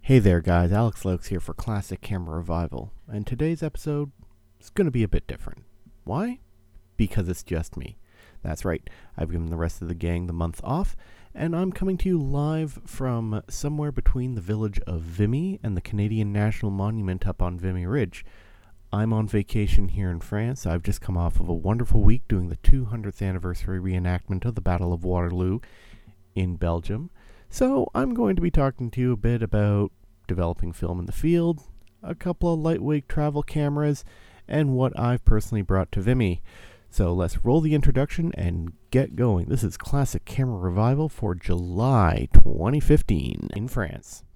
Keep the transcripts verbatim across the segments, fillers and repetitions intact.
Hey there guys, Alex Lokes here for Classic Camera Revival, and today's episode is going to be a bit different. Why? Because it's just me. That's right, I've given the rest of the gang the month off, and I'm coming to you live from somewhere between the village of Vimy and the Canadian National Monument up on Vimy Ridge. I'm on vacation here in France. I've just come off of a wonderful week doing the two hundredth anniversary reenactment of the Battle of Waterloo in Belgium. So I'm going to be talking to you a bit about developing film in the field, a couple of lightweight travel cameras, and what I've personally brought to Vimy. So let's roll the introduction and get going. This is Classic Camera Revival for July twenty fifteen in France.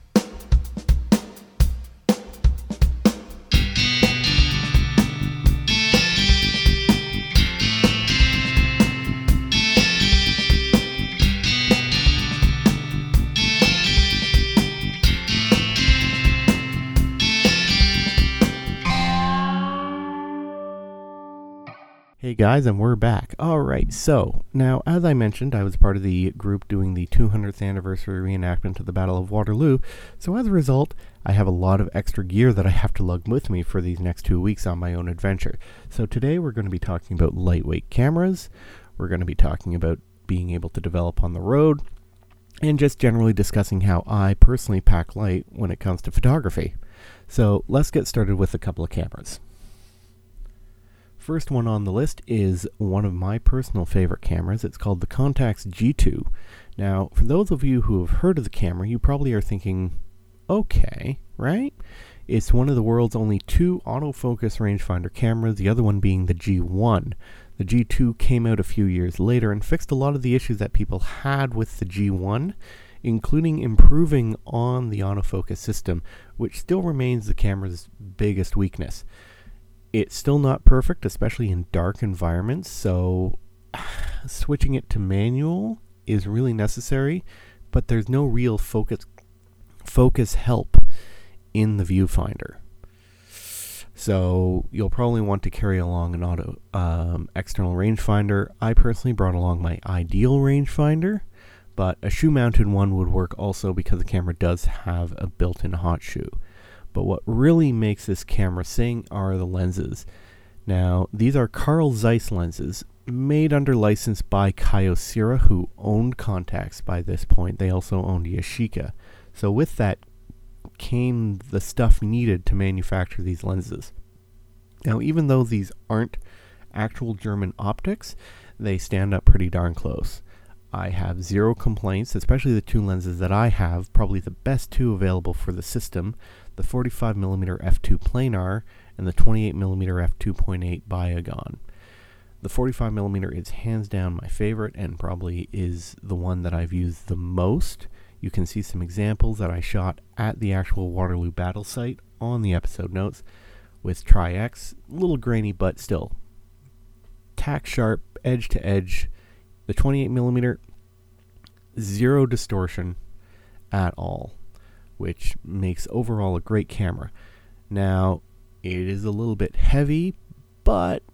Hey guys, and we're back. Alright, so, now, as I mentioned, I was part of the group doing the two hundredth anniversary reenactment of the Battle of Waterloo, so as a result, I have a lot of extra gear that I have to lug with me for these next two weeks on my own adventure. So today we're going to be talking about lightweight cameras, we're going to be talking about being able to develop on the road, and just generally discussing how I personally pack light when it comes to photography. So, let's get started with a couple of cameras. First one on the list is one of my personal favorite cameras. It's called the Contax G two. Now, for those of you who have heard of the camera, you probably are thinking, okay, right? It's one of the world's only two autofocus rangefinder cameras, the other one being the G one. The G two came out a few years later and fixed a lot of the issues that people had with the G one, including improving on the autofocus system, which still remains the camera's biggest weakness. It's still not perfect, especially in dark environments, so switching it to manual is really necessary, but there's no real focus focus help in the viewfinder. So you'll probably want to carry along an auto um, external rangefinder. I personally brought along my Ideal rangefinder, but a shoe-mounted one would work also because the camera does have a built-in hot shoe. But what really makes this camera sing are the lenses. Now, these are Carl Zeiss lenses, made under license by Kyocera, who owned Contax by this point. They also owned Yashica. So with that came the stuff needed to manufacture these lenses. Now, even though these aren't actual German optics, they stand up pretty darn close. I have zero complaints, especially the two lenses that I have, probably the best two available for the system, the forty-five millimeter f two planar and the twenty-eight millimeter f two point eight Biogon. The forty-five millimeter is hands down my favorite and probably is the one that I've used the most. You can see some examples that I shot at the actual Waterloo battle site on the episode notes with Tri-X. A little grainy, but still tack sharp, edge to edge. The twenty-eight millimeter, zero distortion at all, which makes overall a great camera. Now, it is a little bit heavy, but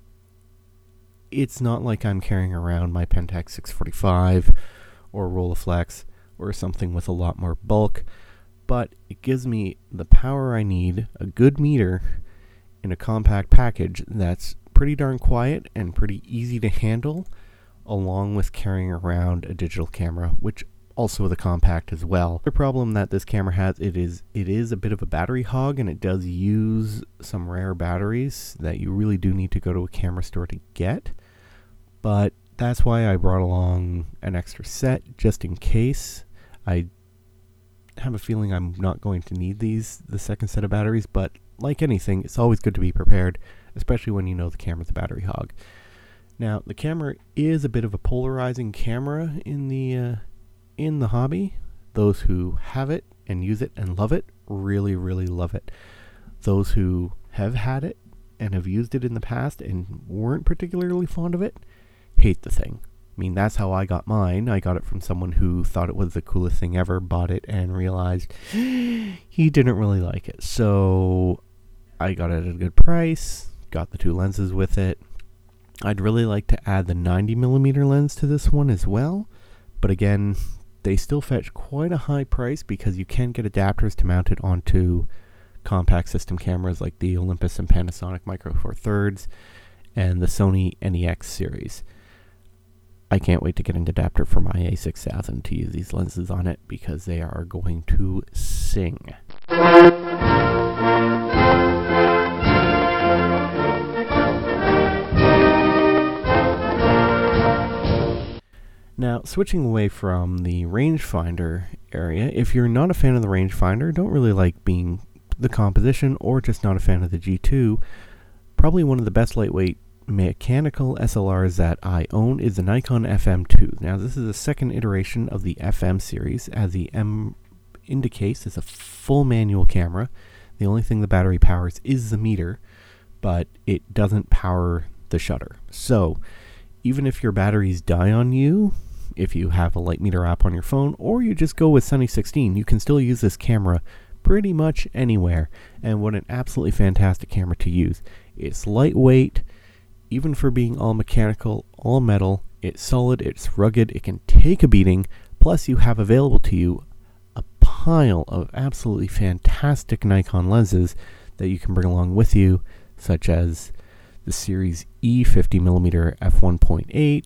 it's not like I'm carrying around my Pentax six forty-five or Rolleiflex or something with a lot more bulk, but it gives me the power I need, a good meter, in a compact package that's pretty darn quiet and pretty easy to handle, along with carrying around a digital camera, which also the compact as well. The problem that this camera has, it is it is a bit of a battery hog, and it does use some rare batteries that you really do need to go to a camera store to get. But that's why I brought along an extra set, just in case. I have a feeling I'm not going to need these, the second set of batteries, but like anything, it's always good to be prepared, especially when you know the camera's a battery hog. Now, the camera is a bit of a polarizing camera in the uh, in the hobby. Those who have it and use it and love it really, really love it. Those who have had it and have used it in the past and weren't particularly fond of it hate the thing. I mean, that's how I got mine. I got it from someone who thought it was the coolest thing ever, bought it, and realized he didn't really like it. So I got it at a good price, got the two lenses with it. I'd really like to add the ninety millimeter lens to this one as well, but again, they still fetch quite a high price because you can get adapters to mount it onto compact system cameras like the Olympus and Panasonic Micro Four Thirds and the Sony N E X series. I can't wait to get an adapter for my A six thousand to use these lenses on it because they are going to sing. Now, switching away from the rangefinder area, if you're not a fan of the rangefinder, don't really like being the composition, or just not a fan of the G two, probably one of the best lightweight mechanical S L Rs that I own is the Nikon F M two. Now, this is the second iteration of the F M series, as the M indicates is a full manual camera. The only thing the battery powers is the meter, but it doesn't power the shutter. So, even if your batteries die on you, if you have a light meter app on your phone, or you just go with Sunny sixteen, you can still use this camera pretty much anywhere. And what an absolutely fantastic camera to use. It's lightweight, even for being all mechanical, all metal. It's solid, it's rugged, it can take a beating. Plus, you have available to you a pile of absolutely fantastic Nikon lenses that you can bring along with you, such as the Series E fifty millimeter f one point eight,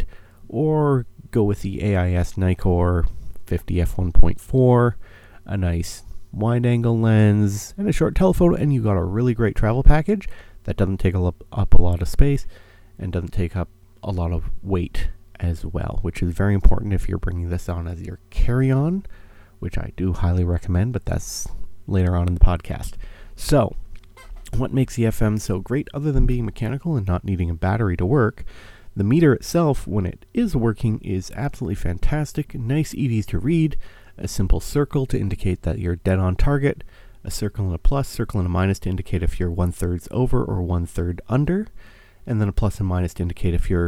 or go with the A I S Nikkor fifty f one point four, a nice wide-angle lens, and a short telephoto, and you got a really great travel package that doesn't take up, up a lot of space and doesn't take up a lot of weight as well, which is very important if you're bringing this on as your carry-on, which I do highly recommend, but that's later on in the podcast. So, what makes the F M so great other than being mechanical and not needing a battery to work? The meter itself, when it is working, is absolutely fantastic, nice, easy to read, a simple circle to indicate that you're dead on target, a circle and a plus, circle and a minus to indicate if you're one-thirds over or one-third under, and then a plus and minus to indicate if you're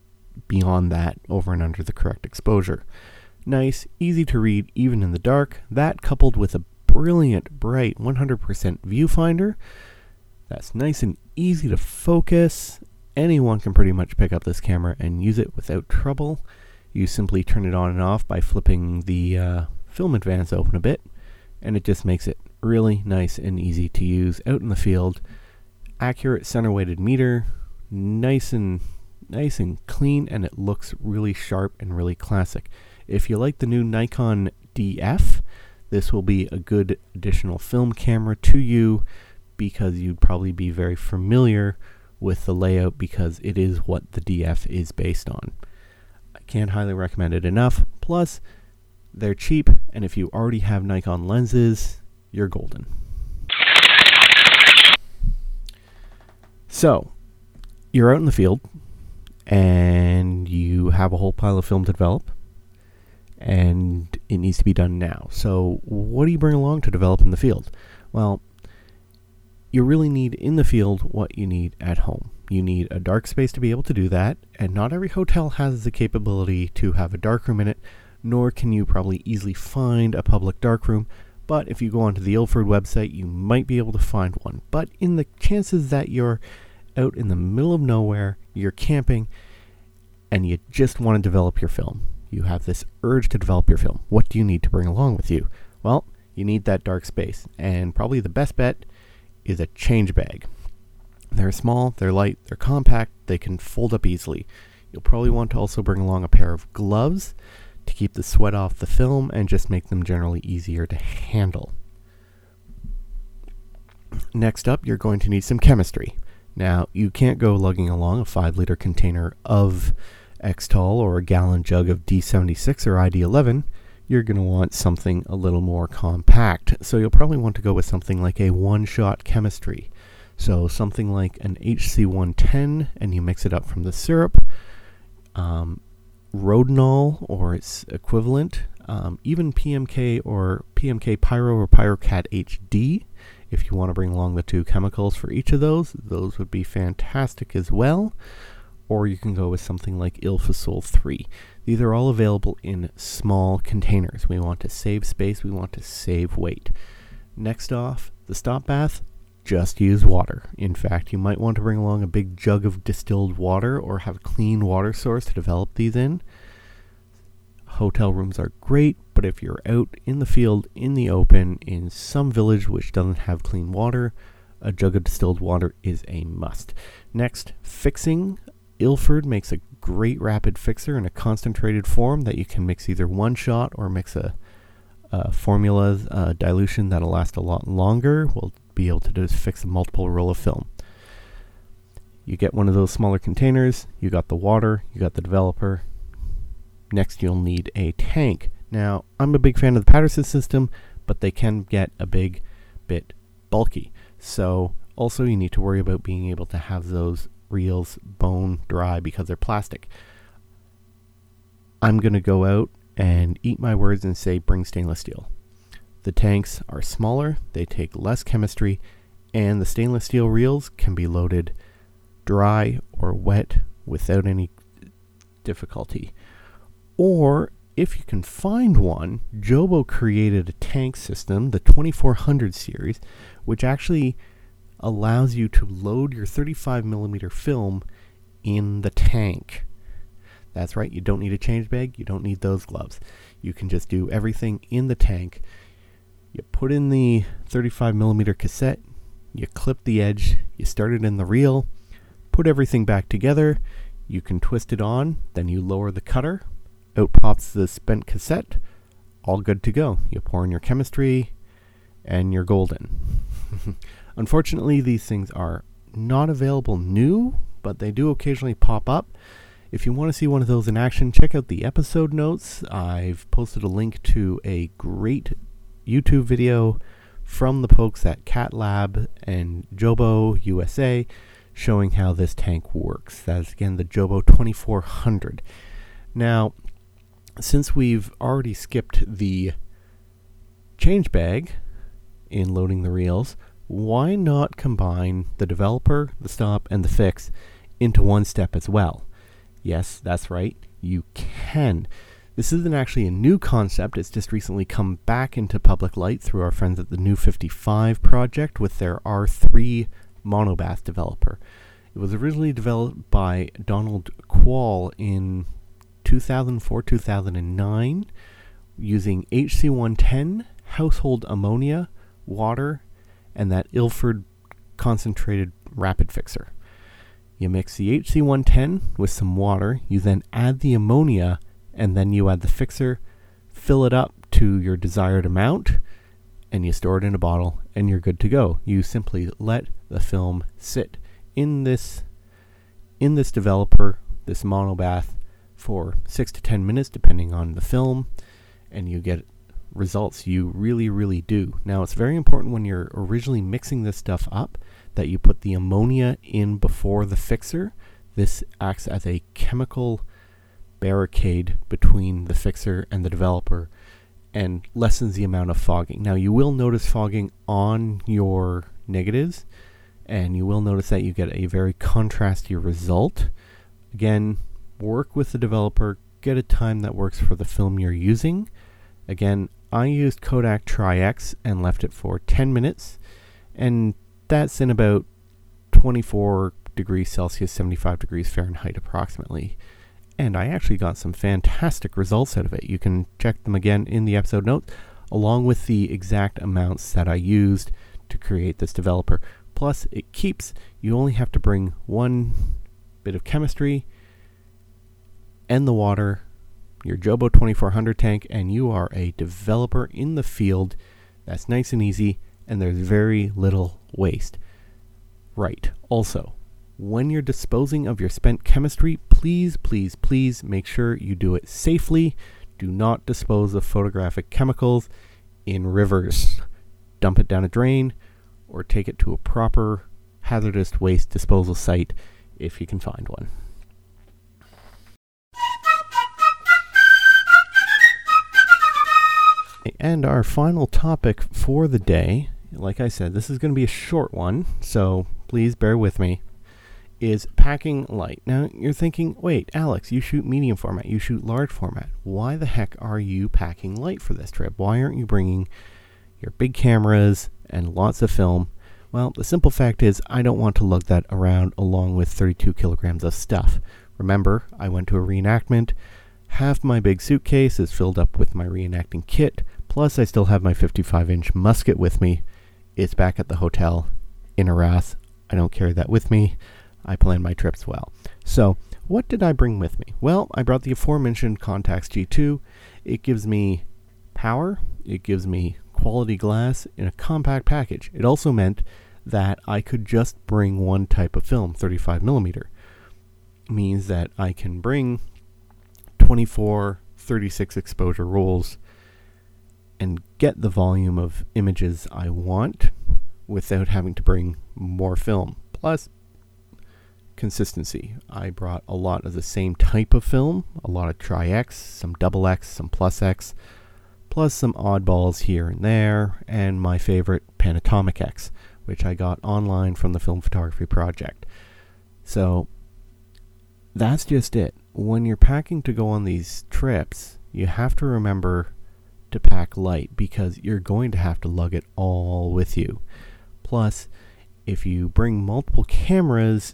beyond that, over and under the correct exposure. Nice, easy to read even in the dark. That coupled with a brilliant, bright one hundred percent viewfinder, that's nice and easy to focus. Anyone can pretty much pick up this camera and use it without trouble. You simply turn it on and off by flipping the uh, film advance open a bit, and it just makes it really nice and easy to use out in the field. Accurate center-weighted meter, nice and nice and clean, and it looks really sharp and really classic. If you like the new Nikon D F, this will be a good additional film camera to you because you'd probably be very familiar with the layout because it is what the D F is based on. I can't highly recommend it enough. Plus, they're cheap, and if you already have Nikon lenses, you're golden. So, you're out in the field, and you have a whole pile of film to develop, and it needs to be done now. So, what do you bring along to develop in the field? Well, you really need in the field what you need at home. You need a dark space to be able to do that, and not every hotel has the capability to have a darkroom in it, nor can you probably easily find a public darkroom, but if you go onto the Ilford website, you might be able to find one. But in the chances that you're out in the middle of nowhere, you're camping, and you just want to develop your film, you have this urge to develop your film, what do you need to bring along with you? Well, you need that dark space, and probably the best bet is a change bag. They're small, they're light, they're compact, they can fold up easily. You'll probably want to also bring along a pair of gloves to keep the sweat off the film and just make them generally easier to handle. Next up, you're going to need some chemistry. Now, you can't go lugging along a five liter container of X-Tol or a gallon jug of D seventy-six or I D eleven. You're going to want something a little more compact. So you'll probably want to go with something like a one-shot chemistry. So something like an H C one ten, and you mix it up from the syrup. Um, Rodinol or its equivalent. Um, even P M K or P M K Pyro or PyroCat H D. If you want to bring along the two chemicals for each of those, those would be fantastic as well. Or you can go with something like Ilfosol three. These are all available in small containers. We want to save space, we want to save weight. Next off, the stop bath, just use water. In fact, you might want to bring along a big jug of distilled water or have a clean water source to develop these in. hotel rooms are great, but if you're out in the field, in the open, in some village which doesn't have clean water, a jug of distilled water is a must. Next, fixing. Ilford makes a great rapid fixer in a concentrated form that you can mix either one shot or mix a, a formula uh, dilution that'll last a lot longer. We'll be able to just fix a multiple roll of film. You get one of those smaller containers, you got the water, you got the developer. Next, you'll need a tank. Now, I'm a big fan of the Patterson system, but they can get a big bit bulky. So, also you need to worry about being able to have those reels bone dry because they're plastic. I'm going to go out and eat my words and say bring stainless steel. The tanks are smaller, they take less chemistry, and the stainless steel reels can be loaded dry or wet without any difficulty. Or if you can find one, Jobo created a tank system, the twenty-four hundred series, which actually allows you to load your thirty-five millimeter film in the tank. That's right, you don't need a change bag, you don't need those gloves. You can just do everything in the tank. You put in the thirty-five millimeter cassette, you clip the edge, you start it in the reel, put everything back together, you can twist it on, then you lower the cutter, out pops the spent cassette, all good to go. You pour in your chemistry, and you're golden. Unfortunately, these things are not available new, but they do occasionally pop up. If you want to see one of those in action, check out the episode notes. I've posted a link to a great YouTube video from the folks at Cat Lab and Jobo U S A showing how this tank works. That's again the Jobo twenty-four hundred. Now, since we've already skipped the change bag in loading the reels, why not combine the developer, the stop, and the fix into one step as well? Yes, that's right, you can. This isn't actually a new concept, it's just recently come back into public light through our friends at the New fifty-five project with their R three monobath developer. It was originally developed by Donald Quall in two thousand four to two thousand nine using H C one ten, household ammonia, water, and that Ilford concentrated rapid fixer. You mix the H C one ten with some water, you then add the ammonia, and then you add the fixer, fill it up to your desired amount, and you store it in a bottle, and you're good to go. You simply let the film sit in this in this developer, this monobath, for six to ten minutes depending on the film, and you get results. You really really do. Now, it's very important when you're originally mixing this stuff up that you put the ammonia in before the fixer. This acts as a chemical barricade between the fixer and the developer and lessens the amount of fogging. Now, you will notice fogging on your negatives, and you will notice that you get a very contrasty result. Again, work with the developer, get a time that works for the film you're using. Again, I used Kodak Tri-X and left it for ten minutes, and that's in about twenty-four degrees Celsius, seventy-five degrees Fahrenheit approximately. And I actually got some fantastic results out of it. You can check them again in the episode notes, along with the exact amounts that I used to create this developer. Plus, it keeps, you only have to bring one bit of chemistry and the water, your Jobo twenty-four hundred tank, and you are a developer in the field. That's nice and easy, and there's very little waste. Right. Also, when you're disposing of your spent chemistry, please, please, please make sure you do it safely. Do not dispose of photographic chemicals in rivers. Dump it down a drain or take it to a proper hazardous waste disposal site if you can find one. And our final topic for the day, like I said, this is going to be a short one, so please bear with me, is packing light. Now, you're thinking, wait, Alex, you shoot medium format, you shoot large format. Why the heck are you packing light for this trip? Why aren't you bringing your big cameras and lots of film? Well, the simple fact is I don't want to lug that around along with thirty-two kilograms of stuff. Remember, I went to a reenactment. half my big suitcase is filled up with my reenacting kit, plus I still have my fifty-five inch musket with me. It's back at the hotel in Arras. I don't carry that with me. I plan my trips well. So, what did I bring with me? Well, I brought the aforementioned Contax G two. It gives me power. It gives me quality glass in a compact package. It also meant that I could just bring one type of film, thirty-five millimeter. Means that I can bring twenty-four, thirty-six exposure rolls and get the volume of images I want without having to bring more film. Plus, consistency. I brought a lot of the same type of film, a lot of Tri-X, some Double X, some Plus X, plus some oddballs here and there, and my favorite Panatomic X, which I got online from the Film Photography Project. So, that's just it. When you're packing to go on these trips, you have to remember to pack light because you're going to have to lug it all with you. Plus, if you bring multiple cameras,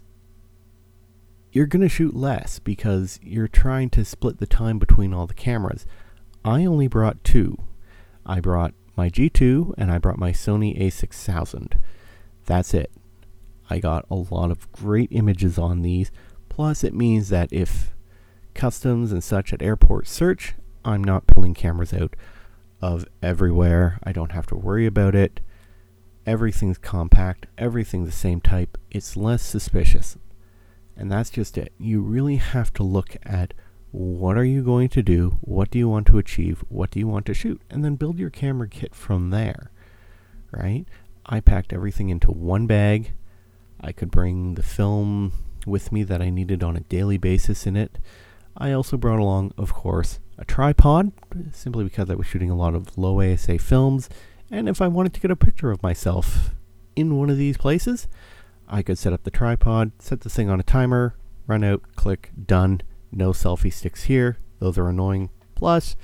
you're going to shoot less because you're trying to split the time between all the cameras. I only brought two. I brought my G two and I brought my Sony A six thousand. That's it. I got a lot of great images on these. Plus, it means that if customs and such at airports search, I'm not pulling cameras out of everywhere. I don't have to worry about it. Everything's compact. Everything's the same type. It's less suspicious. And that's just it. You really have to look at what are you going to do, what do you want to achieve, what do you want to shoot, and then build your camera kit from there, right? I packed everything into one bag. I could bring the film with me that I needed on a daily basis in it. I also brought along, of course, a tripod, simply because I was shooting a lot of low A S A films, and if I wanted to get a picture of myself in one of these places, I could set up the tripod, set this thing on a timer, run out, click, done. No selfie sticks here. Those are annoying. Plus,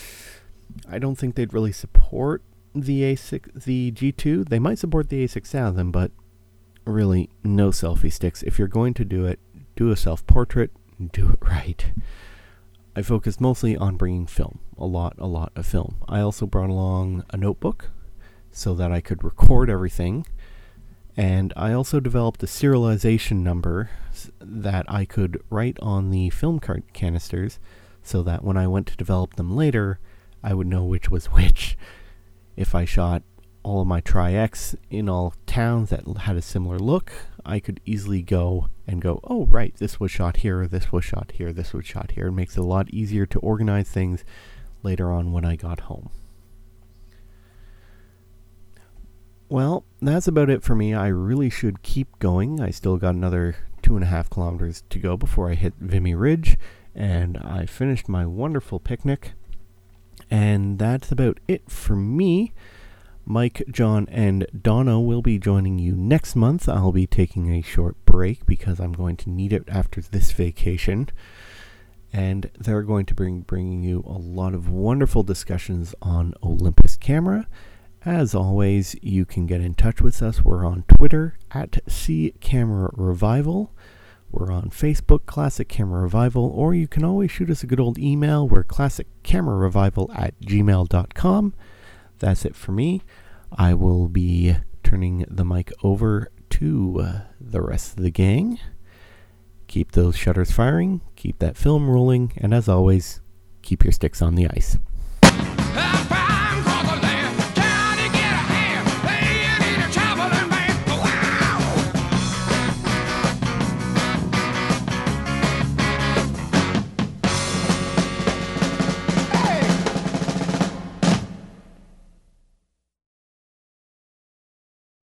I don't think they'd really support the A six, the G two. They might support the A six thousand, but really, no selfie sticks. If you're going to do it, do a self-portrait, do it right. I focused mostly on bringing film, a lot, a lot of film. I also brought along a notebook so that I could record everything, and I also developed a serialization number that I could write on the film cart canisters so that when I went to develop them later, I would know which was which. If I shot all of my Tri-X in all towns that had a similar look, I could easily go and go, oh right, this was shot here, this was shot here, this was shot here. It makes it a lot easier to organize things later on when I got home. Well, that's about it for me. I really should keep going. I still got another two and a half kilometers to go before I hit Vimy Ridge, and I finished my wonderful picnic. And that's about it for me. Mike, John, and Donna will be joining you next month. I'll be taking a short break because I'm going to need it after this vacation. And they're going to bring bringing you a lot of wonderful discussions on Olympus Camera. As always, you can get in touch with us. We're on Twitter at C Camera Revival. We're on Facebook, Classic Camera Revival, or you can always shoot us a good old email. We're classic camera revival at gmail dot com. That's it for me. I will be turning the mic over to uh, the rest of the gang. Keep those shutters firing, keep that film rolling, and as always, keep your sticks on the ice.